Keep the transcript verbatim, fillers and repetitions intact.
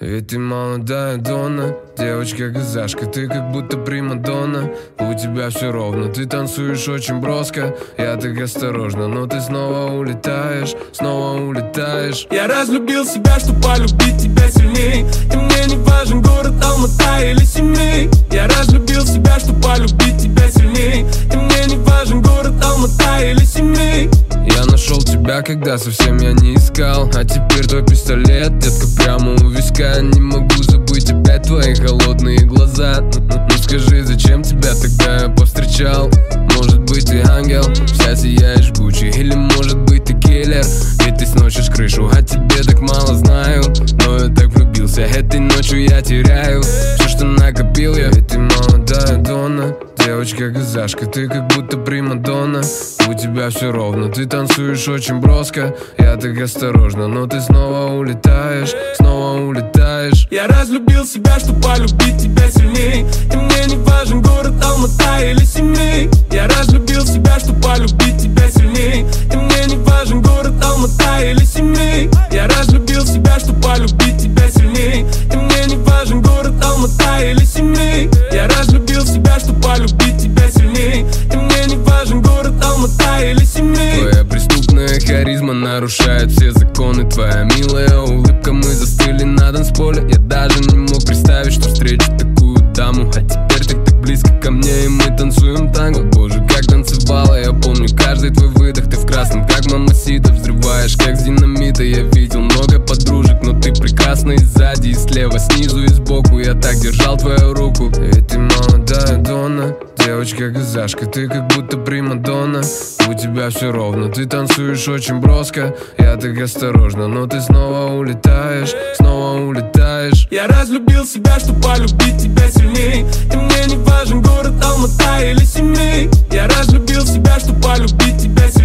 Ведь ты молодая Донна, девочка-газашка, ты как будто примадонна. У тебя все ровно, ты танцуешь очень броско. Я так осторожно, но ты снова улетаешь, снова улетаешь. Я разлюбил себя, чтоб полюбить тебя сильней. И мне не важен город Алмата или Семей. Я разлюбил себя, чтоб полюбить тебя сильней. И мне не важен город Алмата или Семей. Я нашел тебя, когда совсем я не искал. А теперь твой пистолет, детка, прямо у виска. Не могу забыть опять твои холодные глаза. Ну скажи, зачем тебя тогда я повстречал? Может быть ты ангел, вся сияешь жгучий. Или может быть ты киллер, ведь ты сносишь крышу. О тебе так мало знаю, но я так влюбился. Этой ночью я теряю все, что накопил я. Ведь ты молодая Донна, девочка-газашка, ты как будто примадонна. У тебя все ровно, ты танцуешь очень броско. Я так осторожно, но ты снова улетаешь, снова улетаешь. Я разлюбил себя, чтоб полюбить тебя сильней. И мне не важен город Алмата или Семей. Я разлюбил себя, чтоб полюбить тебя сильней. И мне не важен город Алмата или Семей. Я разлюбил себя, чтоб полюбить тебя сильней. И мне не важен город Алмата или Семей. Я разлюбил себя, чтоб полюбить тебя сильней. И мне не важен город Алмата или Семей. Твоя преступная харизма нарушает все законы. Твоя милая улыбка, мы застыли на танцполе. Я даже не мог представить, что встречу такую даму. А теперь ты так близко ко мне, и мы танцуем танго. Боже, как танцевала, я помню каждый твой выдох. Ты в красном, как мамасита, взрываешь, как с динамита. Я видел много подружек, но ты прекрасна и сзади, и слева, снизу и сбоку. Я так держал твою руку. Ведь ты молодая Донна, девочка-газашка, ты как будто примадонна. У тебя все ровно, ты танцуешь очень броско. Я так осторожно, но ты снова улетаешь, снова улетаешь. Я разлюбил себя, чтоб полюбить тебя сильней. И мне не важен город Алмата или Семей. Я разлюбил себя, чтоб полюбить тебя сильней.